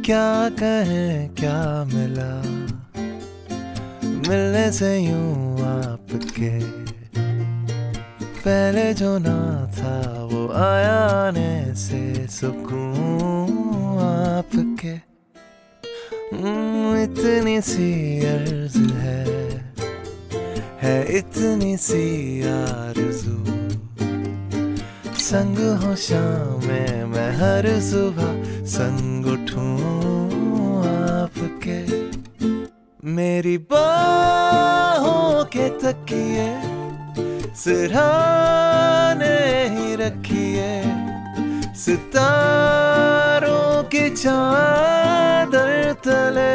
क्या कहें क्या मिला मिलने से यूं आपके, पहले जो ना था वो आया आने से सुकून आपके। इतनी सी अर्ज है इतनी सी आरज़ू, संग हो शाम में मैं हर सुबह संग उठूं आपके। मेरी बाहों के तकिए सिरहाने ही रखिए, सितारों की चादर तले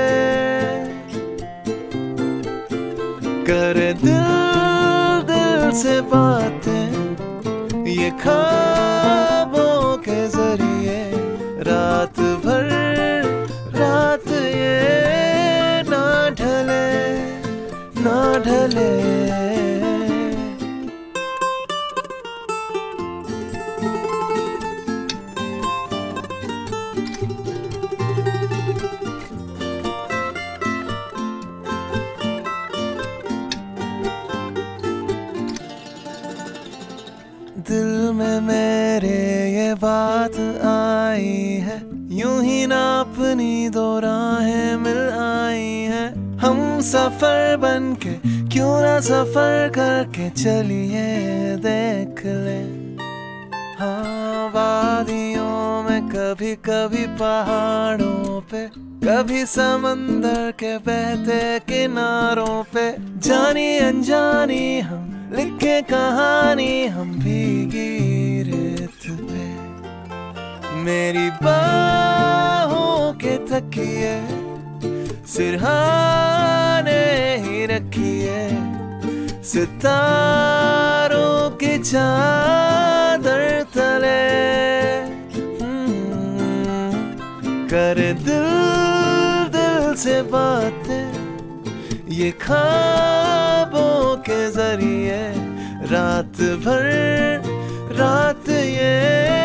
करे दिल दिल से बातें ये ख्वाबों के जरिए। रात भर रात ये ना ढले ना ढले। दिल में मेरे ये बात आई है, यूं ही ना अपनी दो राहें मिल आई हैं। हम सफर बन के क्यों ना सफर करके चलिए देख ले। हाँ वादियों में कभी कभी पहाड़ों पे, कभी समंदर के बहते किनारों पे, जानी अनजानी हम लिखे कहानी हम भीगी रेत पे। मेरी बाहों के तकिए सिरहाने ही रखिए, सितारों की चादर तले करे दिल दिल से बातें ये ख्वाबों के जरिए। रात भर रात ये